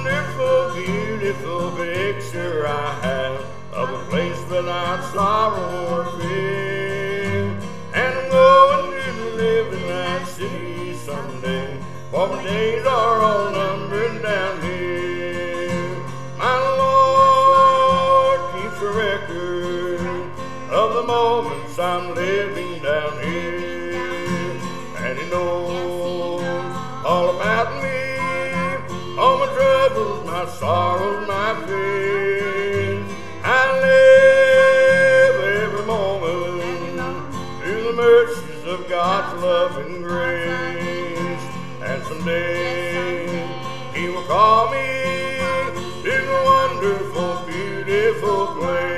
wonderful, beautiful picture I have of a place without sorrow or fear. And I'm going to live in that city someday, for my days are all numbered down here. My Lord keeps a record of the moments I'm living down here, and He knows all about me, all my troubles, my sorrows, my fears. I live every moment through the mercies of God's love and grace, and someday He will call me to a wonderful, beautiful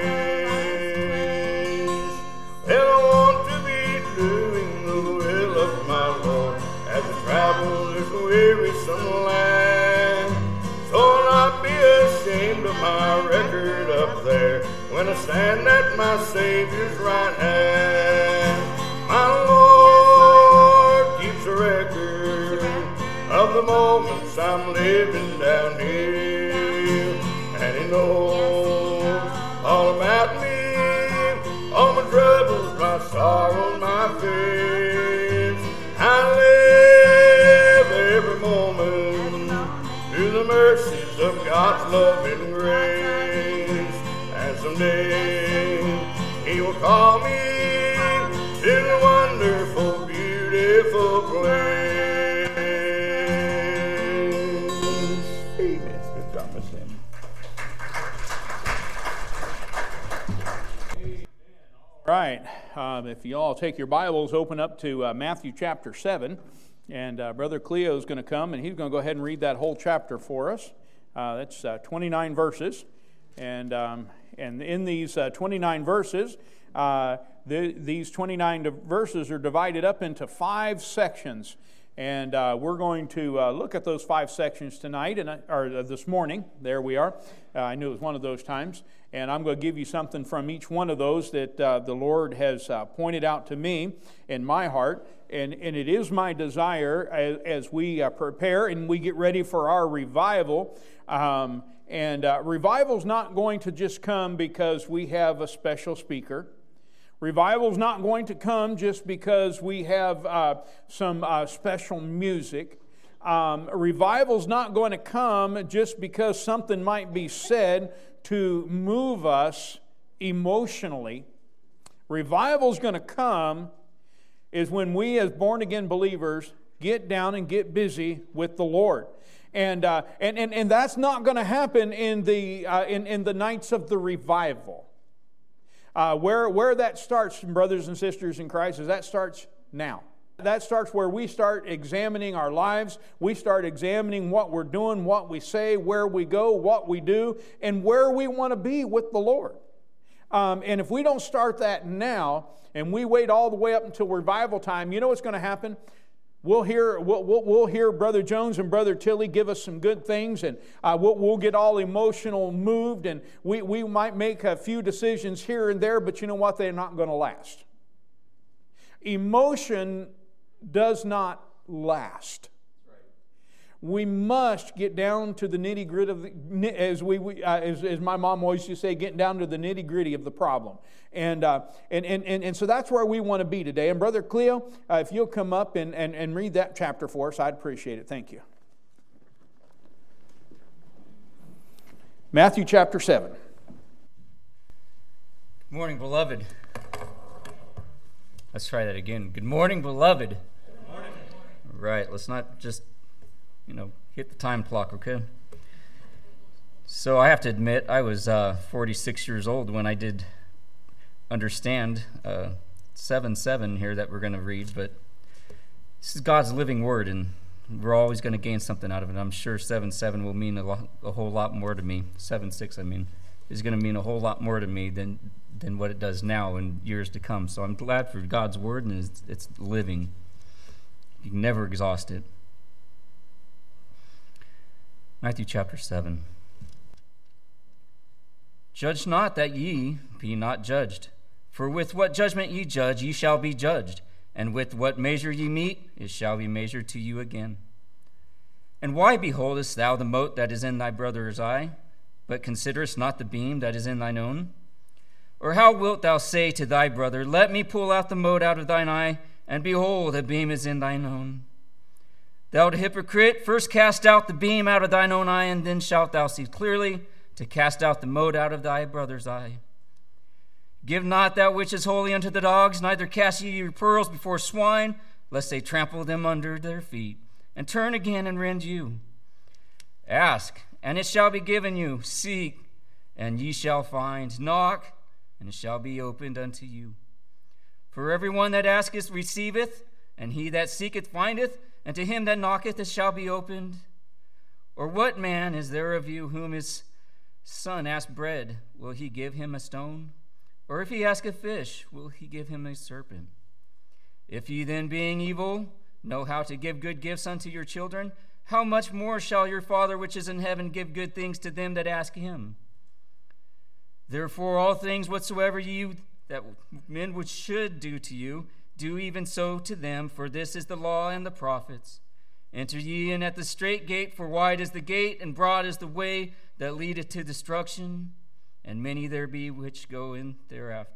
place. Well, I want to be doing the will of my Lord as I travel this wearisome land. So I'll not be ashamed of my record up there when I stand at my Savior's right hand. My Lord keeps a record of the moments I'm living down here, and He knows all about me, all my troubles, my sorrows, my fears. I live every moment through the mercies of God's love and grace, and someday He will call me to the wonderful, beautiful place. Amen. Good job, Miss Sam. All right, if you all take your Bibles, open up to Matthew chapter 7, and Brother Cleo is going to come, and he's going to go ahead and read that whole chapter for us. That's 29 verses, and in these 29 verses, these 29 verses are divided up into 5 sections, and we're going to look at those 5 sections tonight, or this morning. There we are. I knew it was one of those times. And I'm going to give you something from each one of those that the Lord has pointed out to me in my heart. And it is my desire as we prepare and we get ready for our revival. Revival's not going to just come because we have a special speaker. Revival's not going to come just because we have some special music. Revival's not going to come just because something might be said to move us emotionally. Revival's going to come is when we as born-again believers get down and get busy with the Lord. And that's not going to happen in the nights of the revival. Where that starts, brothers and sisters in Christ, is that starts now. That starts where we start examining our lives. We start examining what we're doing, what we say, where we go, what we do, and where we want to be with the Lord. And if we don't start that now, and we wait all the way up until revival time, you know what's going to happen? We'll hear Brother Jones and Brother Tilley give us some good things, and we'll get all emotional moved, and we might make a few decisions here and there, but you know what? They're not going to last. Emotion does not last. We must get down to the nitty gritty of as my mom always used to say, getting down to the nitty gritty of the problem, and so that's where we want to be today. And Brother Cleo, if you'll come up and read that chapter for us, I'd appreciate it. Thank you. Matthew chapter 7. Good morning, beloved. Let's try that again. Good morning, beloved. Good morning. Right, let's not just, hit the time clock, okay? So I have to admit, I was 46 years old when I did understand 7:7 here that we're going to read, but this is God's living word, and we're always going to gain something out of it. I'm sure 7:7 will mean a whole lot more to me. 7:6, is going to mean a whole lot more to me than what it does now in years to come. So I'm glad for God's word, and it's living. You can never exhaust it. Matthew chapter 7. Judge not that ye be not judged. For with what judgment ye judge, ye shall be judged. And with what measure ye mete, it shall be measured to you again. And why beholdest thou the mote that is in thy brother's eye, but considerest not the beam that is in thine own? Or how wilt thou say to thy brother, Let me pull out the mote out of thine eye, and behold, a beam is in thine own? Thou hypocrite, first cast out the beam out of thine own eye, and then shalt thou see clearly to cast out the mote out of thy brother's eye. Give not that which is holy unto the dogs, neither cast ye your pearls before swine, lest they trample them under their feet, and turn again and rend you. Ask, and it shall be given you. Seek, and ye shall find. Knock, and it shall be opened unto you. For everyone that asketh receiveth, and he that seeketh findeth, and to him that knocketh it shall be opened. Or what man is there of you whom his son ask bread, will he give him a stone? Or if he ask a fish, will he give him a serpent? If ye then, being evil, know how to give good gifts unto your children, how much more shall your Father which is in heaven give good things to them that ask him? Therefore all things whatsoever you that men which should do to you, do even so to them, for this is the law and the prophets. Enter ye in at the strait gate, for wide is the gate, and broad is the way that leadeth to destruction, and many there be which go in thereafter.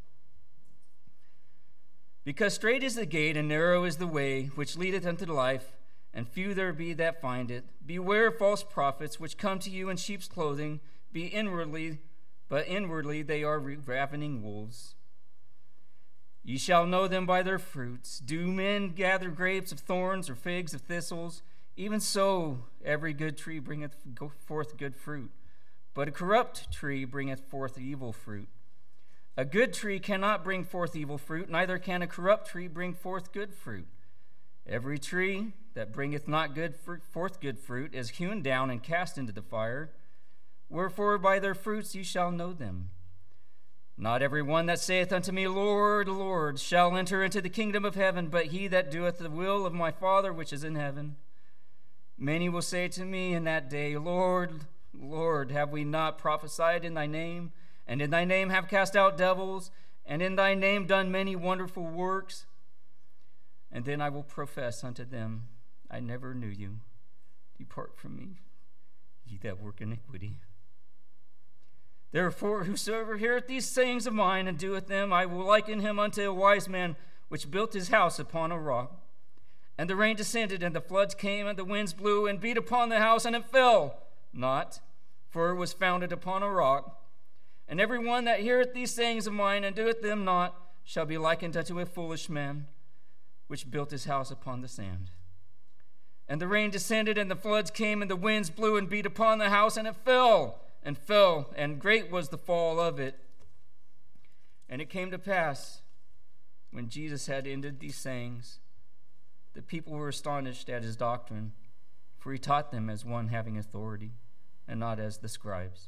Because strait is the gate, and narrow is the way which leadeth unto life, and few there be that find it. Beware of false prophets, which come to you in sheep's clothing, but inwardly they are ravening wolves. Ye shall know them by their fruits. Do men gather grapes of thorns, or figs of thistles? Even so, every good tree bringeth forth good fruit, but a corrupt tree bringeth forth evil fruit. A good tree cannot bring forth evil fruit, neither can a corrupt tree bring forth good fruit. Every tree that bringeth not forth good fruit is hewn down and cast into the fire. Wherefore by their fruits ye shall know them. Not every one that saith unto me, Lord, Lord, shall enter into the kingdom of heaven, but he that doeth the will of my Father which is in heaven. Many will say to me in that day, Lord, Lord, have we not prophesied in thy name, and in thy name have cast out devils, and in thy name done many wonderful works? And then I will profess unto them, I never knew you. Depart from me, ye that work iniquity. Therefore, whosoever heareth these sayings of mine and doeth them, I will liken him unto a wise man which built his house upon a rock. And the rain descended, and the floods came, and the winds blew, and beat upon the house, and it fell not, for it was founded upon a rock. And every one that heareth these sayings of mine and doeth them not shall be likened unto a foolish man which built his house upon the sand. And the rain descended, and the floods came, and the winds blew and beat upon the house, and it fell, and great was the fall of it. And it came to pass, when Jesus had ended these sayings, the people were astonished at his doctrine, for he taught them as one having authority, and not as the scribes.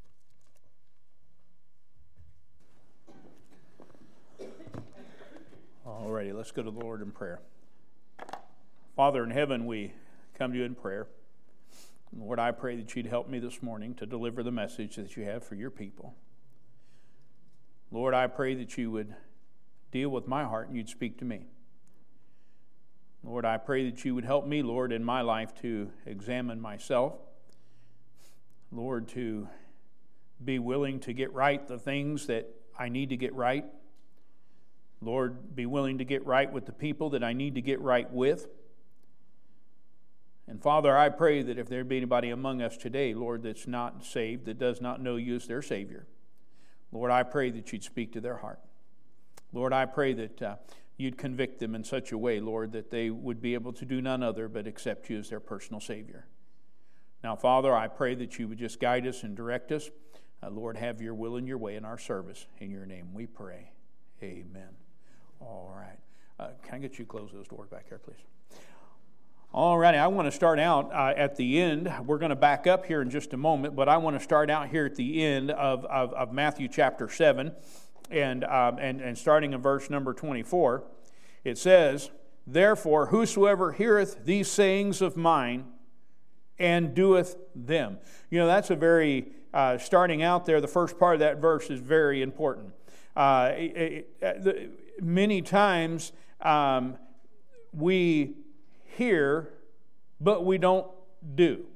All righty, let's go to the Lord in prayer. Father in heaven, we come to you in prayer. Lord, I pray that you'd help me this morning to deliver the message that you have for your people. Lord, I pray that you would deal with my heart and you'd speak to me. Lord, I pray that you would help me, Lord, in my life to examine myself. Lord, to be willing to get right the things that I need to get right. Lord, be willing to get right with the people that I need to get right with. And Father, I pray that if there be anybody among us today, Lord, that's not saved, that does not know you as their Savior, Lord, I pray that you'd speak to their heart. Lord, I pray that you'd convict them in such a way, Lord, that they would be able to do none other but accept you as their personal Savior. Now, Father, I pray that you would just guide us and direct us. Lord, have your will and your way in our service. In your name we pray. Amen. All right. Can I get you to close those doors back here, please? All righty, I want to start out at the end. We're going to back up here in just a moment, but I want to start out here at the end of Matthew chapter 7, and starting in verse number 24. It says, Therefore, whosoever heareth these sayings of mine and doeth them. You know, that's a very, starting out there, the first part of that verse is very important. Many times we hear, but we don't do.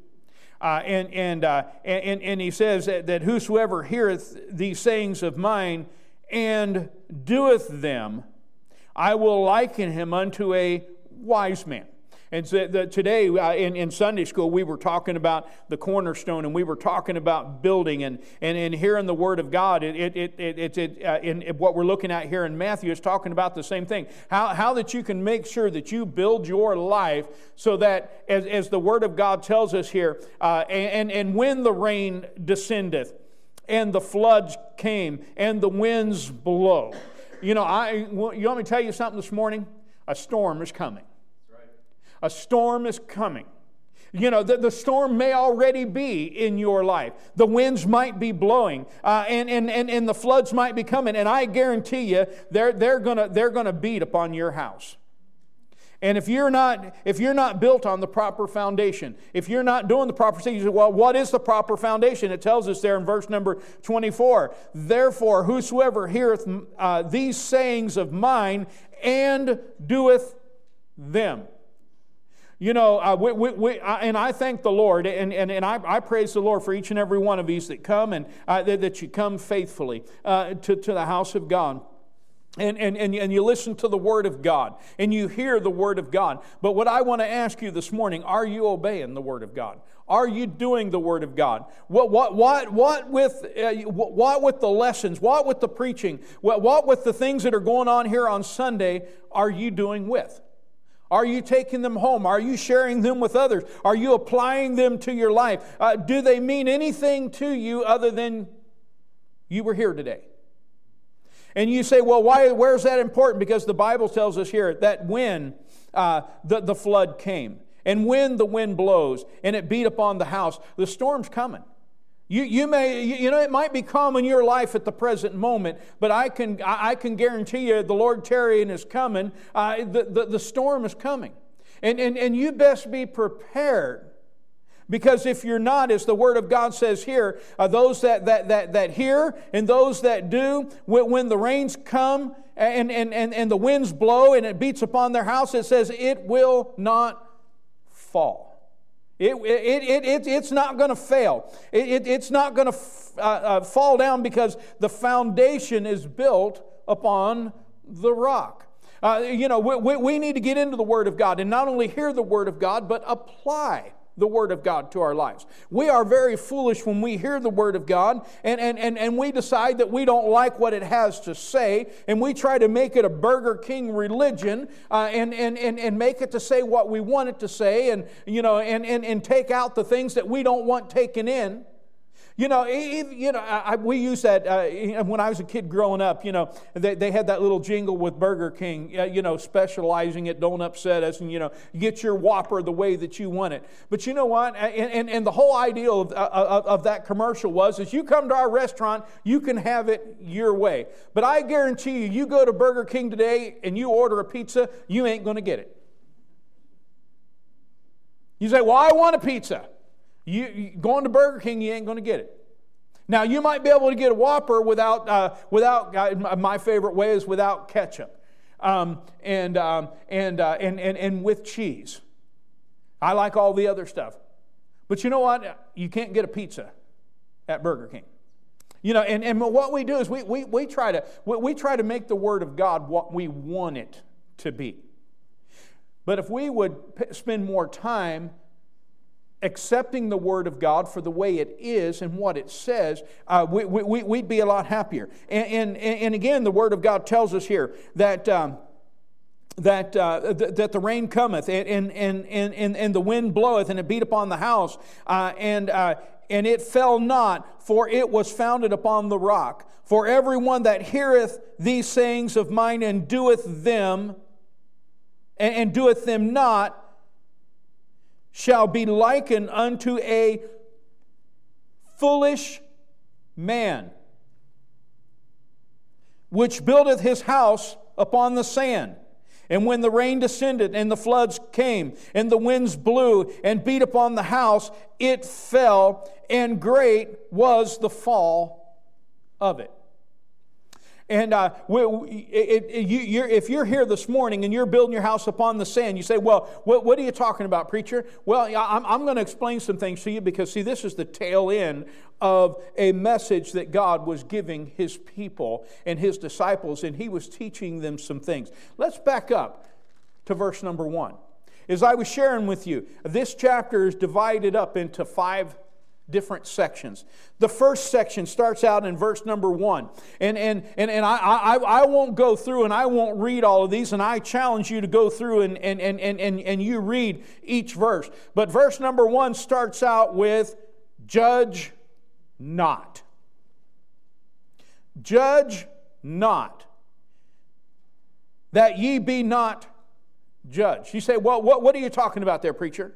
And he says that whosoever heareth these sayings of mine and doeth them, I will liken him unto a wise man. And so today in Sunday school, we were talking about the cornerstone, and we were talking about building, and here in the Word of God, in what we're looking at here in Matthew is talking about the same thing. How that you can make sure that you build your life so that, as the Word of God tells us here, and when the rain descendeth, and the floods came, and the winds blow. You want me to tell you something this morning? A storm is coming. A storm is coming. The storm may already be in your life. The winds might be blowing, and the floods might be coming. And I guarantee you, they're gonna beat upon your house. And if you're not built on the proper foundation, if you're not doing the proper thing, you say, well, what is the proper foundation? It tells us there in verse number 24. Therefore, whosoever heareth these sayings of mine and doeth them. And I thank the Lord, and I praise the Lord for each and every one of these that come, and that you come faithfully to the house of God. And you listen to the Word of God, and you hear the Word of God. But what I want to ask you this morning, are you obeying the Word of God? Are you doing the Word of God? What with the lessons? What with the preaching? What with the things that are going on here on Sunday are you doing with? Are you taking them home? Are you sharing them with others? Are you applying them to your life? Do they mean anything to you other than you were here today? And you say, well, where is that important? Because the Bible tells us here that when the flood came, and when the wind blows, and it beat upon the house, the storm's coming. It might be calm in your life at the present moment, but I can guarantee you the Lord tarrying is coming. The storm is coming. And you best be prepared. Because if you're not, as the Word of God says here, those that hear and those that do, when the rains come and the winds blow and it beats upon their house, it says it will not fall. It's not going to fail. It's not going to fall down because the foundation is built upon the rock. We need to get into the Word of God and not only hear the Word of God, but apply the Word of God to our lives. We are very foolish when we hear the Word of God and we decide that we don't like what it has to say, and we try to make it a Burger King religion and make it to say what we want it to say, and take out the things that we don't want taken in. We use that when I was a kid growing up. They had that little jingle with Burger King. Specializing it, don't upset us, and get your Whopper the way that you want it. But you know what? And the whole idea of that commercial was you come to our restaurant, you can have it your way. But I guarantee you go to Burger King today and you order a pizza, you ain't going to get it. You say, well, I want a pizza. You going to Burger King, you ain't going to get it. Now, you might be able to get a Whopper without my favorite way is without ketchup, and with cheese. I like all the other stuff, but you know what? You can't get a pizza at Burger King. And what we do is we try to make the Word of God what we want it to be. But if we would spend more time accepting the Word of God for the way it is and what it says, we'd be a lot happier. And again, the Word of God tells us here that the rain cometh and the wind bloweth, and it beat upon the house, and it fell not, for it was founded upon the rock. For everyone that heareth these sayings of mine and doeth them, and doeth them not, shall be likened unto a foolish man, which buildeth his house upon the sand. And when the rain descended, and the floods came, and the winds blew, and beat upon the house, it fell, and great was the fall of it. And if you're here this morning and you're building your house upon the sand, you say, well, what are you talking about, preacher? Well, I'm going to explain some things to you because, see, this is the tail end of a message that God was giving His people and His disciples, and He was teaching them some things. Let's back up to verse number 1. As I was sharing with you, this chapter is divided up into 5 different sections. The first section starts out in verse number 1. And I won't go through and I won't read all of these, and I challenge you to go through and you read each verse. But verse number 1 starts out with, judge not. Judge not, that ye be not judged. You say, well, what are you talking about there, preacher?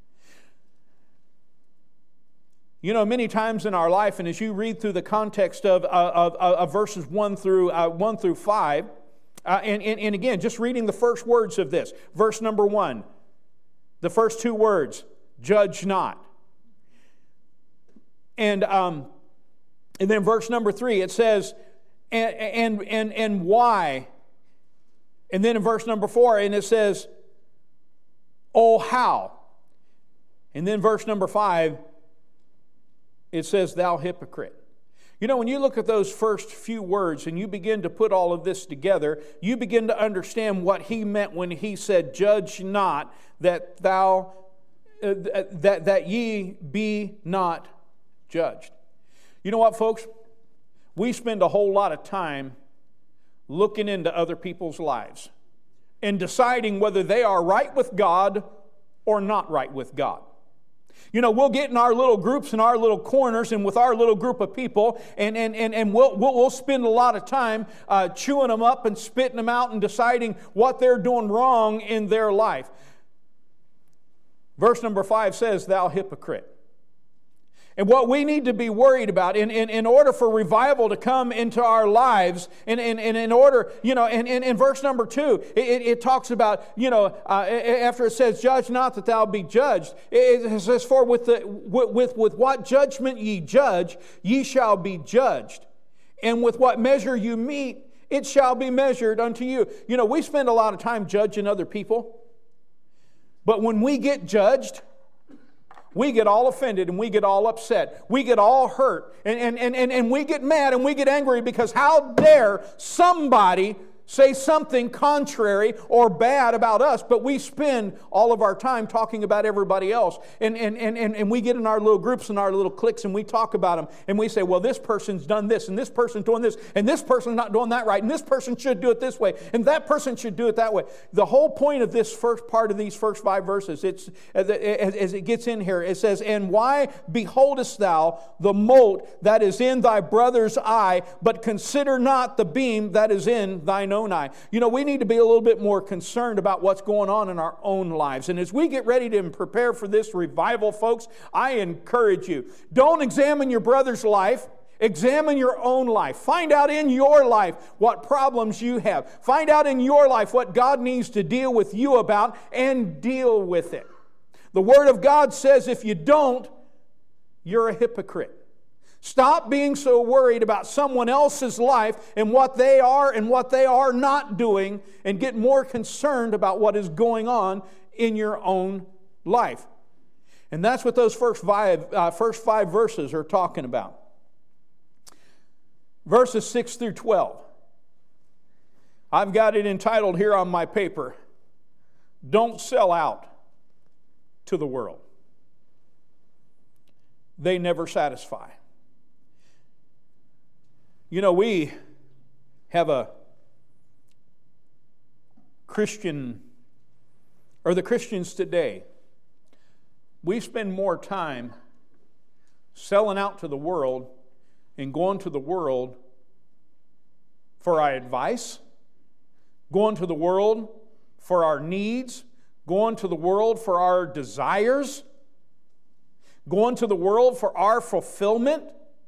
You know, many times in our life, and as you read through the context of verses 1 through 5, and again, just reading the first words of this, verse number 1, the first 2 words, judge not. And then verse number 3, it says, and why? And then in verse number 4, and it says, oh, how? And then verse number 5, it says, thou hypocrite. You know, when you look at those first few words and you begin to put all of this together, you begin to understand what he meant when he said, judge not, that ye be not judged. You know what, folks? We spend a whole lot of time looking into other people's lives and deciding whether they are right with God or not right with God. You know, we'll get in our little groups and our little corners and with our little group of people, and we'll spend a lot of time chewing them up and spitting them out and deciding what they're doing wrong in their life. Verse number 5 says, thou hypocrite. And what we need to be worried about in order for revival to come into our lives, and in order, you know, in verse number 2, it talks about, you know, after it says, judge not that thou be judged, it says, for with what judgment ye judge, ye shall be judged. And with what measure you meet, it shall be measured unto you. You know, we spend a lot of time judging other people, but when we get judged, we get all offended and we get all upset. We get all hurt and we get mad and we get angry because how dare somebody say something contrary or bad about us, but we spend all of our time talking about everybody else. And we get in our little groups and our little cliques and we talk about them and we say, well, this person's done this and this person's doing this and this person's not doing that right and this person should do it this way and that person should do it that way. The whole point of this first part of these first 5 verses, it's as it gets in here, it says, and why beholdest thou the mote that is in thy brother's eye, but consider not the beam that is in thine own eye. You know, we need to be a little bit more concerned about what's going on in our own lives. And as we get ready to prepare for this revival, folks, I encourage you, don't examine your brother's life. Examine your own life. Find out in your life what problems you have. Find out in your life what God needs to deal with you about and deal with it. The Word of God says if you don't, you're a hypocrite. Stop being so worried about someone else's life and what they are and what they are not doing, and get more concerned about what is going on in your own life. And that's what those first five verses are talking about. Verses 6 through 12. I've got it entitled here on my paper, Don't Sell Out to the World. They never satisfy. You know, we have a Christian, or the Christians today, we spend more time selling out to the world and going to the world for our advice, going to the world for our needs, going to the world for our desires, going to the world for our fulfillment.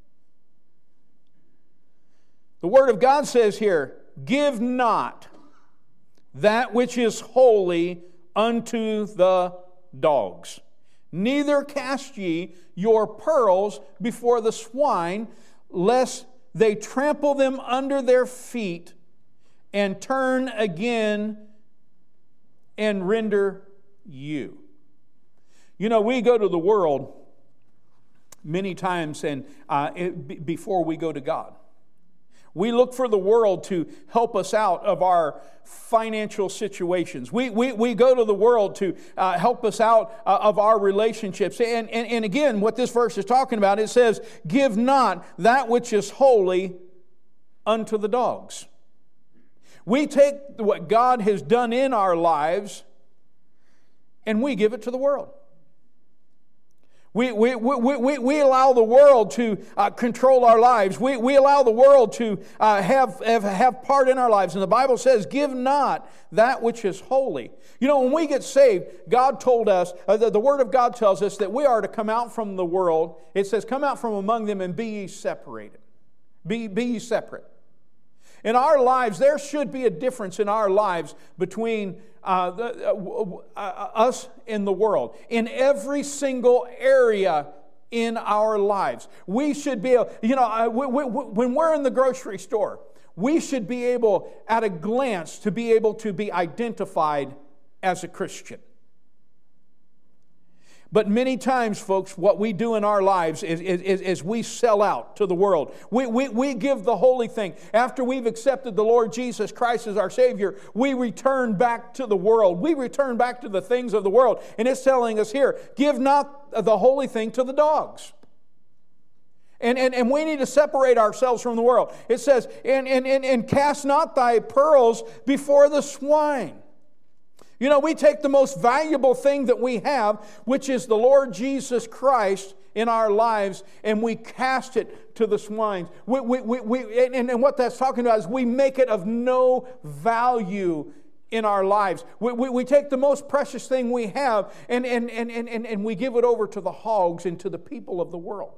The Word of God says here, give not that which is holy unto the dogs, neither cast ye your pearls before the swine, lest they trample them under their feet and turn again and render you. You know, we go to the world many times before we go to God. We look for the world to help us out of our financial situations. We go to the world to help us out of our relationships. And again, what this verse is talking about, it says, give not that which is holy unto the dogs. We take what God has done in our lives and we give it to the world. We allow the world to control our lives. We allow the world to have part in our lives. And the Bible says, give not that which is holy. You know, when we get saved, God told us, the Word of God tells us that we are to come out from the world. It says, come out from among them and be ye separated. Be ye separate. In our lives, there should be a difference in our lives between us and the world. In every single area in our lives. We should be able, when we're in the grocery store, we should be able, at a glance, to be able to be identified as a Christian. But many times, folks, what we do in our lives is we sell out to the world. We give the holy thing. After we've accepted the Lord Jesus Christ as our Savior, we return back to the world. We return back to the things of the world. And it's telling us here, give not the holy thing to the dogs. And we need to separate ourselves from the world. It says, and cast not thy pearls before the swine. You know, we take the most valuable thing that we have, which is the Lord Jesus Christ in our lives, and we cast it to the swine. And what that's talking about is we make it of no value in our lives. We take the most precious thing we have, and we give it over to the hogs and to the people of the world.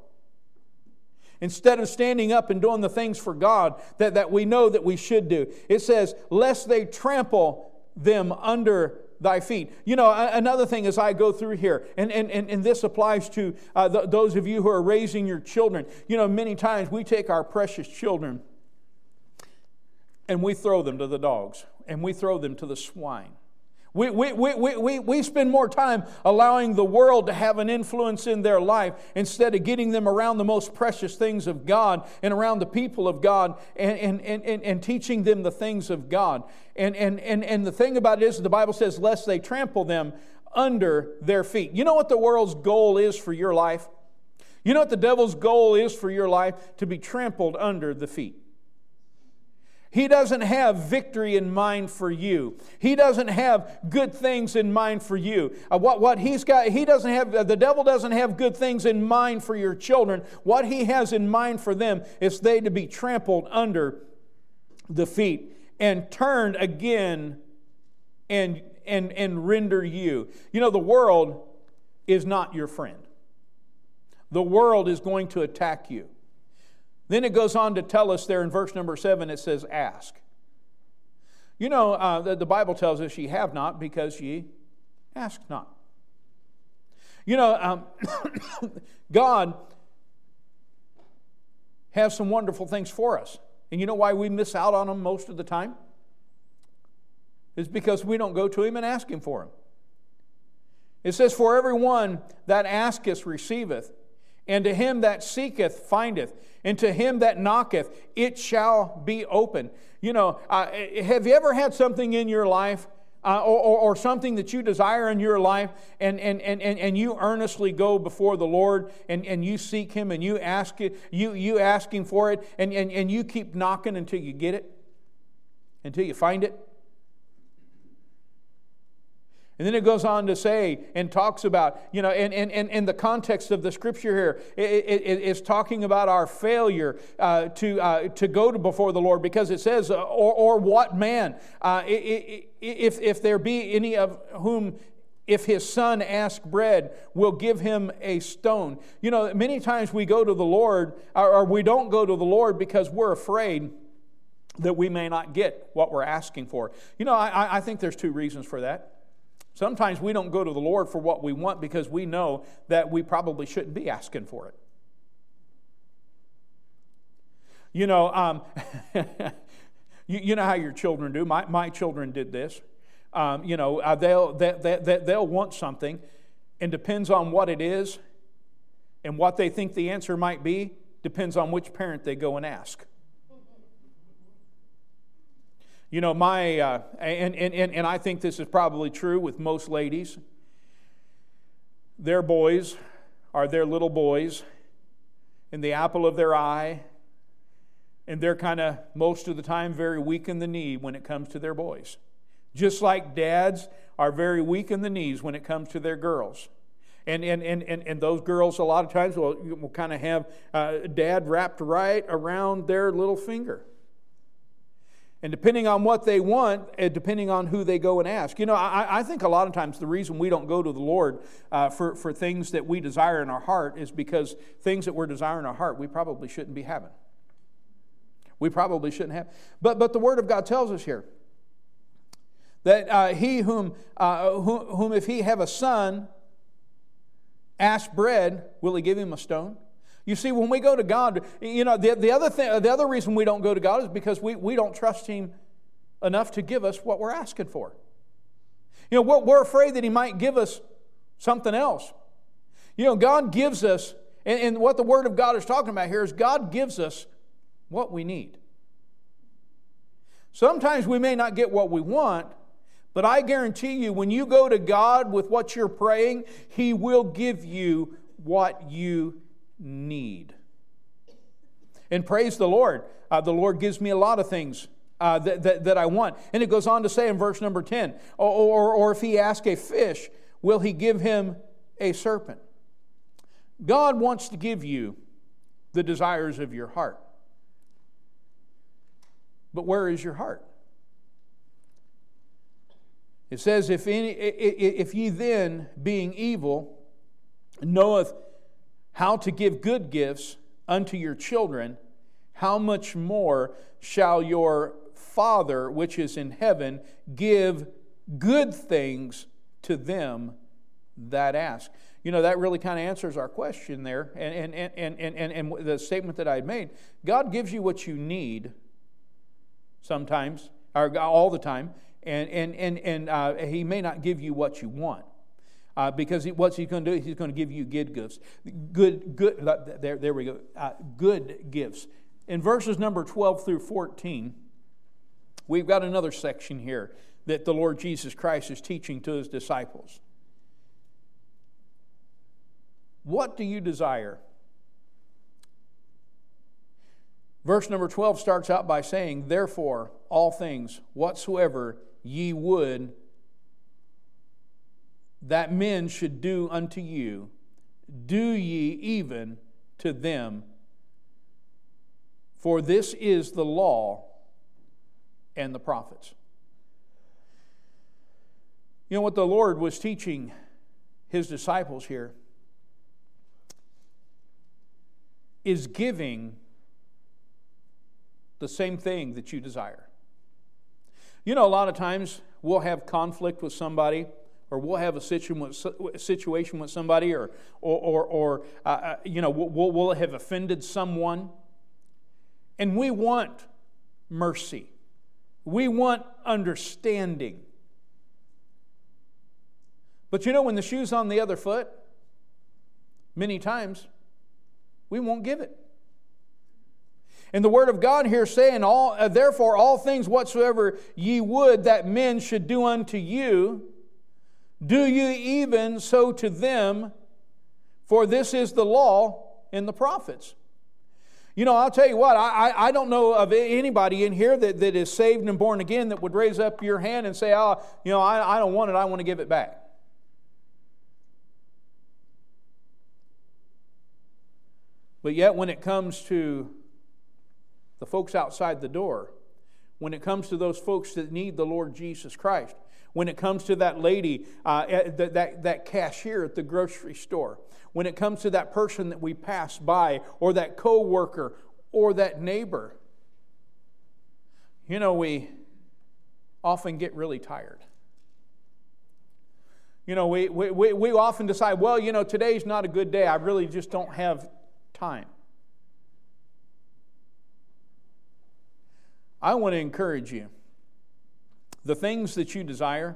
Instead of standing up and doing the things for God that we know that we should do. It says, lest they trample them under thy feet. You know, another thing as I go through here, and this applies to those of you who are raising your children. You know, many times we take our precious children and we throw them to the dogs, and we throw them to the swine. We spend more time allowing the world to have an influence in their life instead of getting them around the most precious things of God and around the people of God and teaching them the things of God. And the thing about it is, the Bible says, lest they trample them under their feet. You know what the world's goal is for your life? You know what the devil's goal is for your life? To be trampled under the feet. He doesn't have victory in mind for you. He doesn't have good things in mind for you. What he's got, he doesn't have. The devil doesn't have good things in mind for your children. What he has in mind for them is they to be trampled under the feet and turned again and render you. You know, the world is not your friend. The world is going to attack you. Then it goes on to tell us there in verse number 7, it says, ask. You know, the Bible tells us ye have not because ye ask not. You know, God has some wonderful things for us. And you know why we miss out on them most of the time? It's because we don't go to Him and ask Him for them. It says, for everyone that asketh receiveth, and to him that seeketh findeth, and to him that knocketh it shall be open. You know, have you ever had something in your life or something that you desire in your life and you earnestly go before the Lord and you seek Him and you ask it, you asking for it and you keep knocking until you get it, until you find it? And then it goes on to say and talks about, you know, in the context of the scripture here, it's talking about our failure to go to before the Lord, because it says, or what man, if there be any of whom, if his son ask bread, will give him a stone. You know, many times we go to the Lord, or we don't go to the Lord because we're afraid that we may not get what we're asking for. You know, I think there's two reasons for that. Sometimes we don't go to the Lord for what we want because we know that we probably shouldn't be asking for it. You know, you know how your children do. My children did this. They'll want something, and depends on what it is and what they think the answer might be, depends on which parent they go and ask. You know, and I think this is probably true with most ladies. Their boys are their little boys and the apple of their eye, and they're kind of, most of the time, very weak in the knee when it comes to their boys. Just like dads are very weak in the knees when it comes to their girls. And those girls a lot of times will kind of have dad wrapped right around their little finger. And depending on what they want, and depending on who they go and ask. You know, I think a lot of times the reason we don't go to the Lord for things that we desire in our heart is because things that we're desiring in our heart we probably shouldn't be having. We probably shouldn't have. But the Word of God tells us here that he whom if he have a son ask bread, will he give him a stone? You see, when we go to God, you know, the other reason we don't go to God is because we don't trust Him enough to give us what we're asking for. You know, we're afraid that He might give us something else. You know, God gives us, and what the Word of God is talking about here is God gives us what we need. Sometimes we may not get what we want, but I guarantee you, when you go to God with what you're praying, He will give you what you need. And praise the Lord. The Lord gives me a lot of things that I want. And it goes on to say in verse number 10, or if he ask a fish, will He give him a serpent? God wants to give you the desires of your heart. But where is your heart? It says, if ye then, being evil, knoweth how to give good gifts unto your children, how much more shall your Father which is in heaven give good things to them that ask? You know, that really kind of answers our question there, and the statement that I had made. God gives you what you need sometimes, or all the time, and He may not give you what you want. Because what's He's going to do? He's going to give you good gifts. There we go. Good gifts. In verses number 12 through 14, we've got another section here that the Lord Jesus Christ is teaching to His disciples. What do you desire? Verse number 12 starts out by saying, therefore, all things whatsoever ye would that men should do unto you, do ye even to them. For this is the law and the prophets. You know what the Lord was teaching His disciples here is giving the same thing that you desire. You know, a lot of times we'll have conflict with somebody, or we'll have a situation with somebody, or you know, we'll have offended someone, and we want mercy. We want understanding. But you know, when the shoe's on the other foot, many times we won't give it. And the Word of God here saying, therefore all things whatsoever ye would that men should do unto you, do you even so to them, for this is the law and the prophets. You know, I'll tell you what, I don't know of anybody in here that is saved and born again that would raise up your hand and say, I don't want it, I want to give it back. But yet when it comes to the folks outside the door, when it comes to those folks that need the Lord Jesus Christ, when it comes to that lady, that cashier at the grocery store, when it comes to that person that we pass by, or that co-worker, or that neighbor, you know, we often get really tired. You know, we often decide, well, you know, today's not a good day. I really just don't have time. I want to encourage you. The things that you desire,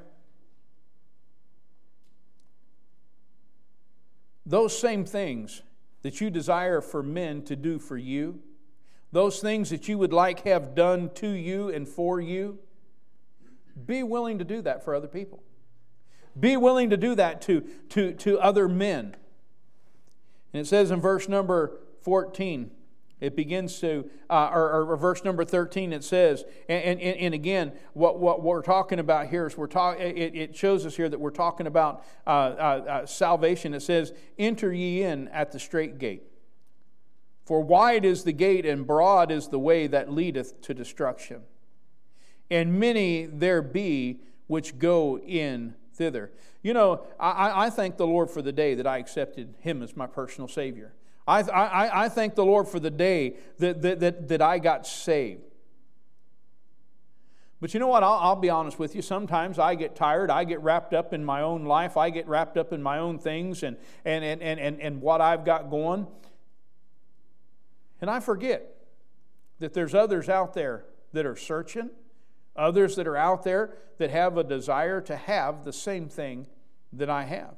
those same things that you desire for men to do for you, those things that you would like have done to you and for you, be willing to do that for other people. Be willing to do that to other men. And it says in verse number 14, it begins to, or verse number 13, it says, and again, what we're talking about here is it shows us here that we're talking about salvation. It says, "Enter ye in at the strait gate. For wide is the gate and broad is the way that leadeth to destruction. And many there be which go in thither." You know, I thank the Lord for the day that I accepted Him as my personal Savior. I thank the Lord for the day that I got saved. But you know what? I'll be honest with you. Sometimes I get tired. I get wrapped up in my own life. I get wrapped up in my own things and what I've got going. And I forget that there's others out there that are searching, others that are out there that have a desire to have the same thing that I have.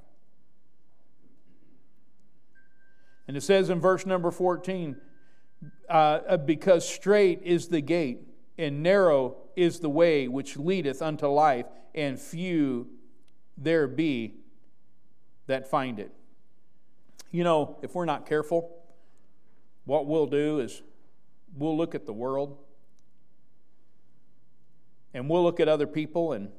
And it says in verse number 14, because strait is the gate, and narrow is the way which leadeth unto life, and few there be that find it. You know, if we're not careful, what we'll do is we'll look at the world, and we'll look at other people, and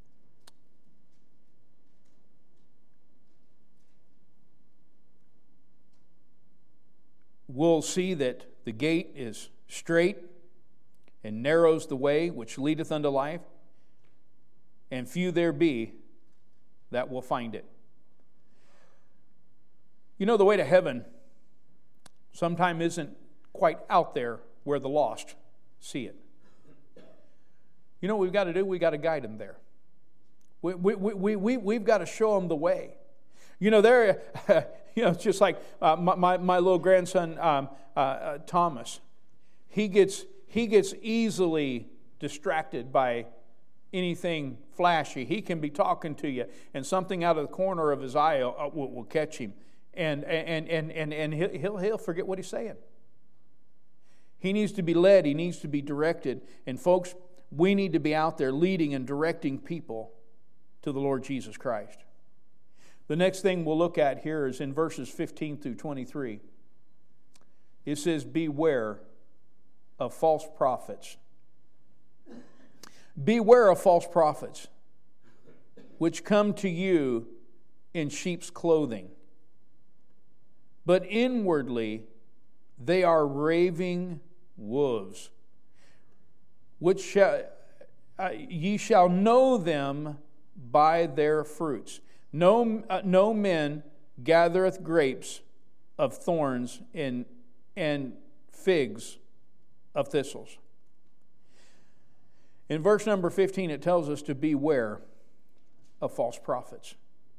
we'll see that the gate is strait and narrows the way which leadeth unto life, and few there be that will find it. You know, the way to heaven sometimes isn't quite out there where the lost see it. You know what we've got to do? We've got to guide them there. We've got to show them the way. You know, it's just like my little grandson Thomas. He gets easily distracted by anything flashy. He can be talking to you, and something out of the corner of his eye will catch him, and he'll forget what he's saying. He needs to be led. He needs to be directed. And folks, we need to be out there leading and directing people to the Lord Jesus Christ. The next thing we'll look at here is in verses 15 through 23. It says, "Beware of false prophets. Beware of false prophets, which come to you in sheep's clothing, but inwardly they are raving wolves. Which ye shall know them by their fruits. No man gathereth grapes of thorns and figs of thistles." In verse number 15, it tells us to beware of false prophets.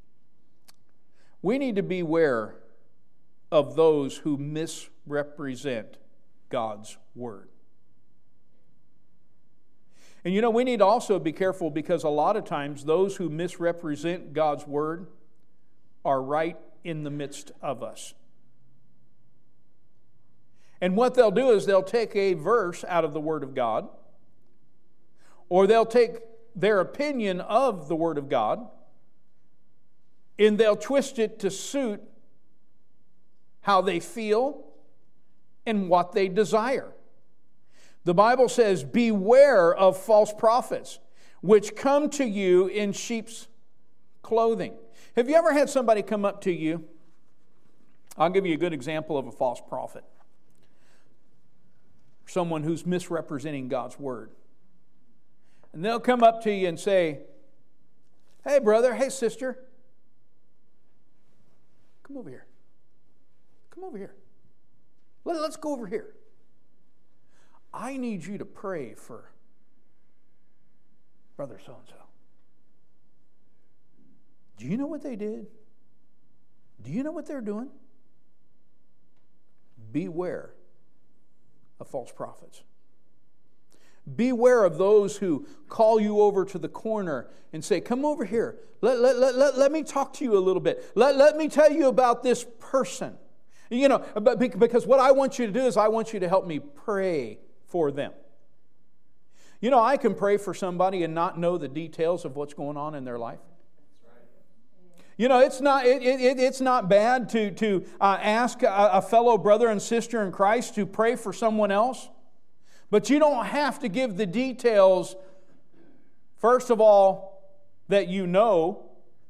We need to beware of those who misrepresent God's word. And you know, we need to also be careful, because a lot of times those who misrepresent God's word are right in the midst of us. And what they'll do is they'll take a verse out of the Word of God, or they'll take their opinion of the Word of God, and they'll twist it to suit how they feel and what they desire. The Bible says, "Beware of false prophets, which come to you in sheep's clothing." Have you ever had somebody come up to you? I'll give you a good example of a false prophet. Someone who's misrepresenting God's word. And they'll come up to you and say, "Hey brother, hey sister, come over here. Come over here. Let's go over here. I need you to pray for brother so-and-so. Do you know what they did? Do you know what they're doing?" Beware of false prophets. Beware of those who call you over to the corner and say, come over here. Let me talk to you a little bit. Let me tell you about this person. You know, because what I want you to do is I want you to help me pray for them. You know, I can pray for somebody and not know the details of what's going on in their life. You know, it's not bad to ask a fellow brother and sister in Christ to pray for someone else. But you don't have to give the details, first of all, that you know.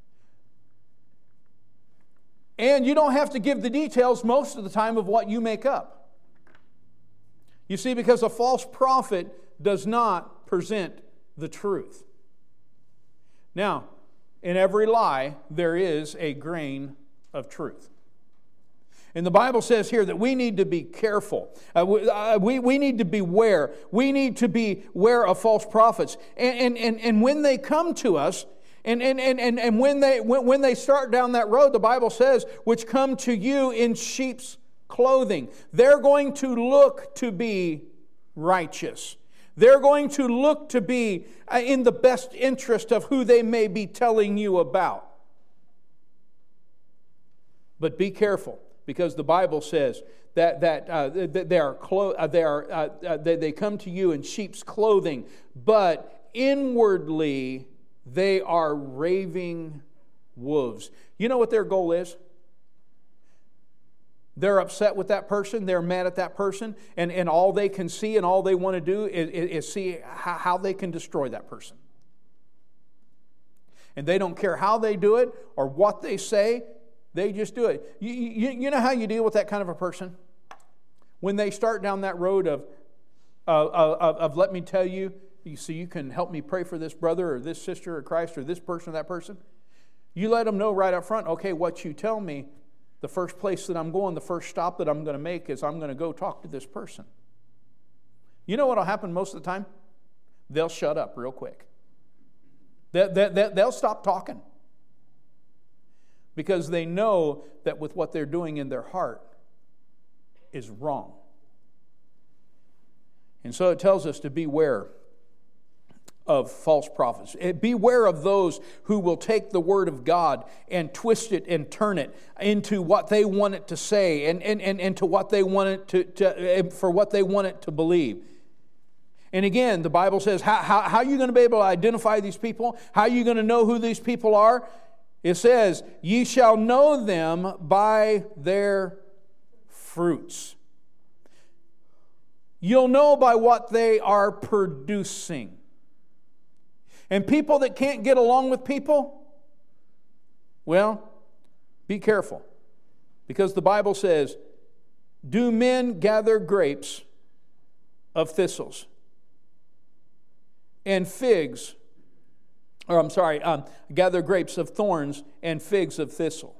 And you don't have to give the details most of the time of what you make up. You see, because a false prophet does not present the truth. Now, in every lie, there is a grain of truth. And the Bible says here that we need to be careful. We need to beware. We need to beware of false prophets. And when they come to us, and when they start down that road, the Bible says, which come to you in sheep's clothing, they're going to look to be righteous. They're going to look to be in the best interest of who they may be telling you about. But be careful, because the Bible says that they come to you in sheep's clothing, but inwardly they are raving wolves. You know what their goal is? They're upset with that person. They're mad at that person. And all they can see and all they want to do is see how they can destroy that person. And they don't care how they do it or what they say. They just do it. You know how you deal with that kind of a person? When they start down that road of let me tell you, so you can help me pray for this brother or this sister or Christ or this person or that person. You let them know right up front, okay, what you tell me, the first place that I'm going, the first stop that I'm going to make is I'm going to go talk to this person. You know what will happen most of the time? They'll shut up real quick. They'll stop talking. Because they know that with what they're doing in their heart is wrong. And so it tells us to beware of false prophets. Beware of those who will take the word of God and twist it and turn it into what they want it to say and to what they want it for what they want it to believe. And again, the Bible says, how are you going to be able to identify these people? How are you going to know who these people are? It says, ye shall know them by their fruits. You'll know by what they are producing. And people that can't get along with people, well, be careful. Because the Bible says, do men gather grapes of thistles? And gather grapes of thorns and figs of thistles.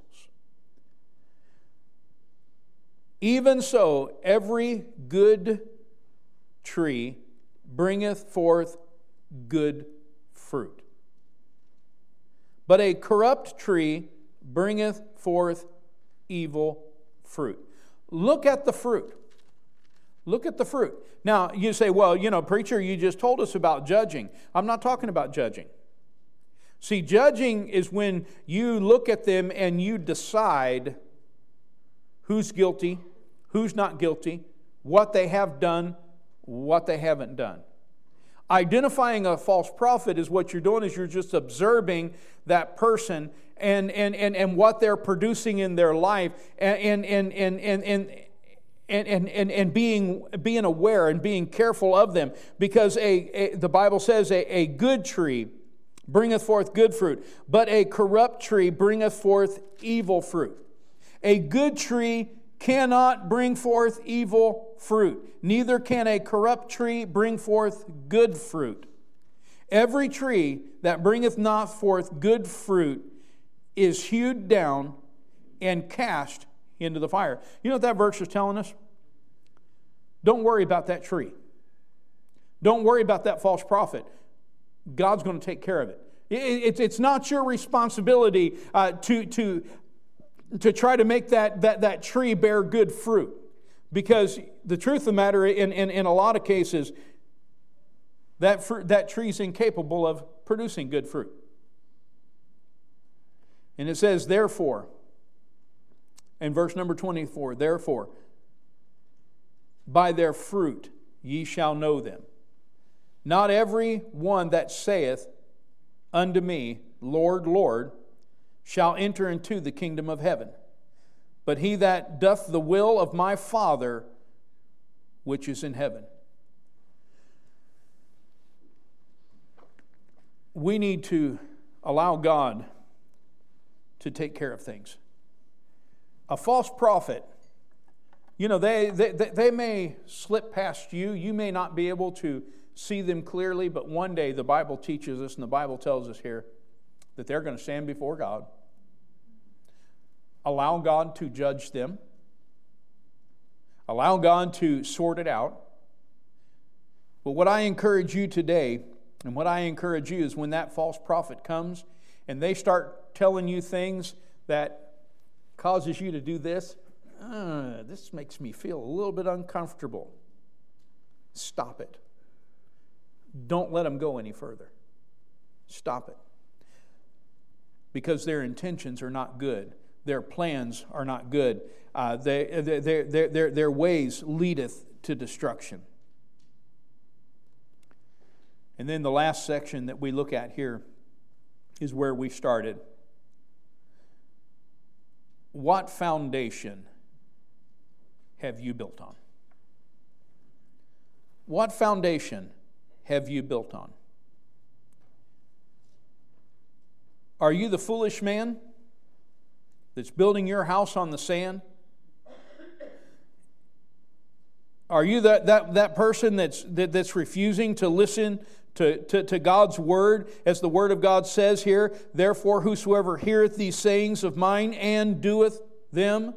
Even so, every good tree bringeth forth good fruit. But a corrupt tree bringeth forth evil fruit. Look at the fruit. Look at the fruit. Now, you say, well, preacher, you just told us about judging. I'm not talking about judging. See, judging is when you look at them and you decide who's guilty, who's not guilty, what they have done, what they haven't done. Identifying a false prophet is what you're doing is you're just observing that person and what they're producing in their life and being aware and being careful of them, because the Bible says a good tree bringeth forth good fruit, but a corrupt tree bringeth forth evil fruit. A good tree cannot bring forth evil fruit, neither can a corrupt tree bring forth good fruit. Every tree that bringeth not forth good fruit is hewed down and cast into the fire. You know what that verse is telling us? Don't worry about that tree. Don't worry about that false prophet. God's going to take care of it. It's not your responsibility to try to make that tree bear good fruit. Because the truth of the matter, in a lot of cases, that tree's incapable of producing good fruit. And it says, therefore, in verse number 24, therefore, by their fruit ye shall know them. Not every one that saith unto me, Lord, Lord, shall enter into the kingdom of heaven, but he that doth the will of my Father which is in heaven. We need to allow God to take care of things. A false prophet, they may slip past you. You may not be able to see them clearly, but one day the Bible teaches us, and the Bible tells us here, that they're going to stand before God. Allow God to judge them. Allow God to sort it out. But what I encourage you today, and what I encourage you is when that false prophet comes and they start telling you things that causes you to do this, this makes me feel a little bit uncomfortable. Stop it. Don't let them go any further. Stop it. Because their intentions are not good. Their plans are not good. Their ways leadeth to destruction. And then the last section that we look at here is where we started. What foundation have you built on? What foundation have you built on? Are you the foolish man that's building your house on the sand? Are you that person that's refusing to listen to God's word, as the word of God says here? Therefore, whosoever heareth these sayings of mine and doeth them,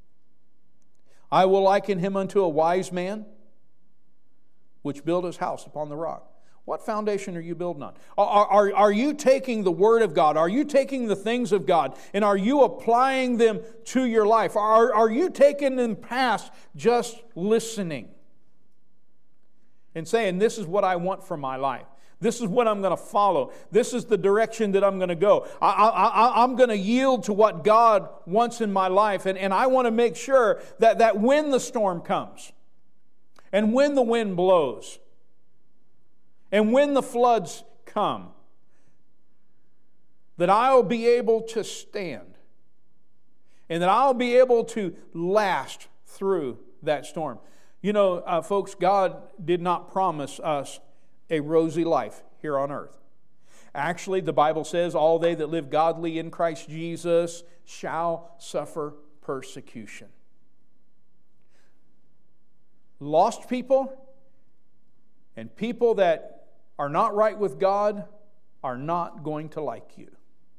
I will liken him unto a wise man, which built his house upon the rock. What foundation are you building on? Are you taking the Word of God? Are you taking the things of God? And are you applying them to your life? Are you taking them past just listening and saying, this is what I want for my life. This is what I'm going to follow. This is the direction that I'm going to go. I'm going to yield to what God wants in my life. And I want to make sure that when the storm comes and when the wind blows, and when the floods come, that I'll be able to stand and that I'll be able to last through that storm. Folks, God did not promise us a rosy life here on earth. Actually, the Bible says, all they that live godly in Christ Jesus shall suffer persecution. Lost people and people that are not right with God are not going to like you.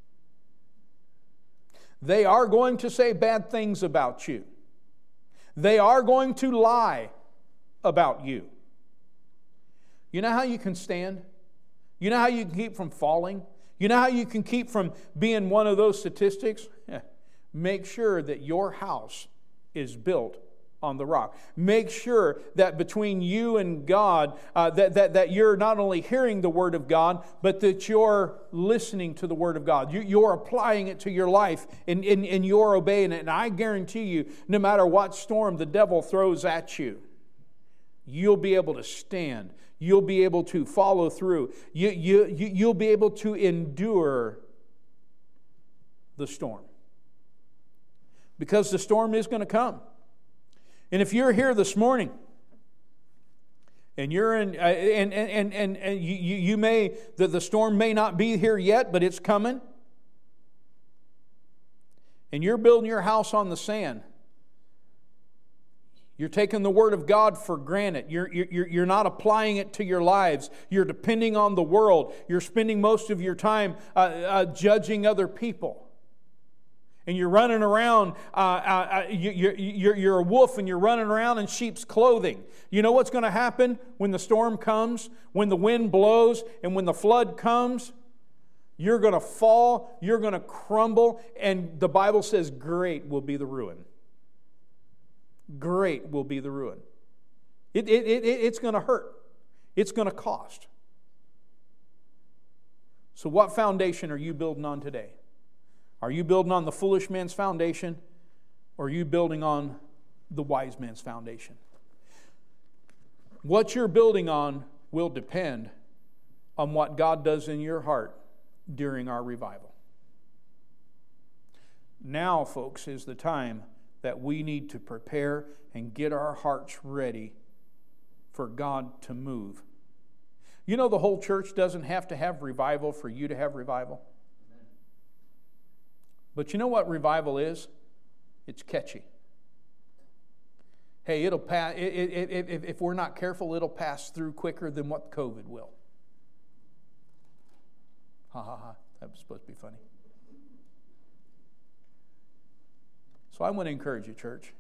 They are going to say bad things about you. They are going to lie about you. You know how you can stand? You know how you can keep from falling? You know how you can keep from being one of those statistics? Make sure that your house is built on the rock. Make sure that between you and God, that you're not only hearing the Word of God, but that you're listening to the Word of God. You're applying it to your life, and you're obeying it. And I guarantee you, no matter what storm the devil throws at you, you'll be able to stand. You'll be able to follow through. You'll be able to endure the storm. Because the storm is going to come. And if you're here this morning, and you're in, and you may, the storm may not be here yet, but it's coming, and you're building your house on the sand, you're taking the Word of God for granted. You're not applying it to your lives. You're depending on the world. You're spending most of your time judging other people. And you're running around, you're a wolf and you're running around in sheep's clothing. You know what's going to happen when the storm comes, when the wind blows, and when the flood comes? You're going to fall, you're going to crumble, and the Bible says great will be the ruin. Great will be the ruin. It's going to hurt. It's going to cost. So what foundation are you building on today? Are you building on the foolish man's foundation, or are you building on the wise man's foundation? What you're building on will depend on what God does in your heart during our revival. Now, folks, is the time that we need to prepare and get our hearts ready for God to move. You know, the whole church doesn't have to have revival for you to have revival. But you know what revival is? It's catchy. Hey, it'll pass. If we're not careful, it'll pass through quicker than what COVID will. Ha ha ha. That was supposed to be funny. So I want to encourage you, church.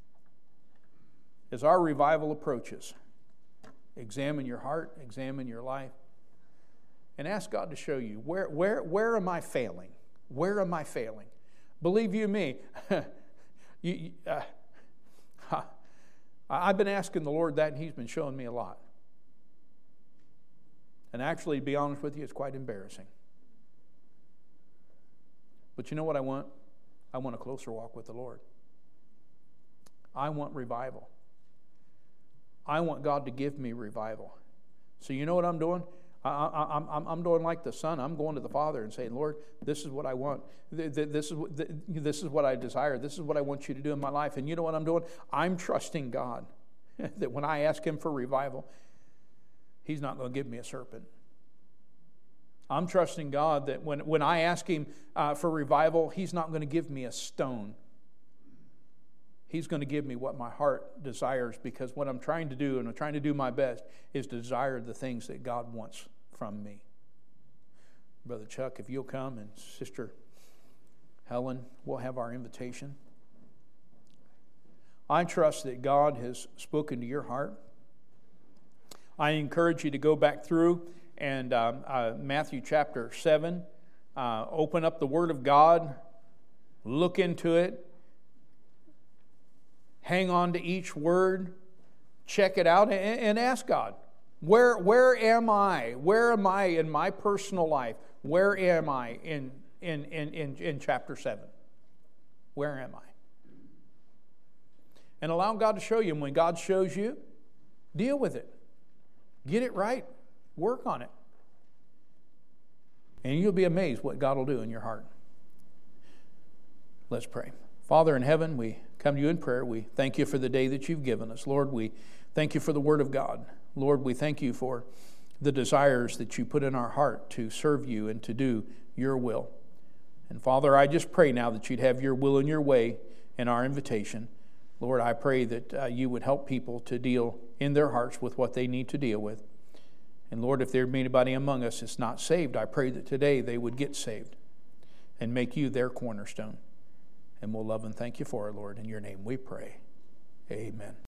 As our revival approaches, examine your heart, examine your life, and ask God to show you, where am I failing? Where am I failing? Believe you me, I've been asking the Lord that, and He's been showing me a lot. And actually, to be honest with you, it's quite embarrassing. But you know what I want? I want a closer walk with the Lord. I want revival. I want God to give me revival. So you know what I'm doing? I'm doing like the Son. I'm going to the Father and saying, Lord, this is what I want. This is what I desire. This is what I want you to do in my life. And you know what I'm doing? I'm trusting God that when I ask Him for revival, He's not going to give me a serpent. I'm trusting God that when I ask Him for revival, He's not going to give me a stone. He's going to give me what my heart desires, because what I'm trying to do, and I'm trying to do my best, is desire the things that God wants from me. Brother Chuck, if you'll come, and Sister Helen, we'll have our invitation. I trust that God has spoken to your heart. I encourage you to go back through and Matthew chapter 7, open up the Word of God, look into it, hang on to each word, check it out, and ask God, where am I? Where am I in my personal life? Where am I in chapter 7? Where am I? And allow God to show you. And when God shows you, deal with it. Get it right. Work on it. And you'll be amazed what God will do in your heart. Let's pray. Father in heaven, we come to you in prayer. We thank you for the day that you've given us. Lord, we thank you for the Word of God. Lord, we thank you for the desires that you put in our heart to serve you and to do your will. And Father, I just pray now that you'd have your will and your way in our invitation. Lord, I pray that you would help people to deal in their hearts with what they need to deal with. And Lord, if there be anybody among us that's not saved, I pray that today they would get saved and make you their cornerstone. And we'll love and thank you for it, Lord. In your name we pray. Amen.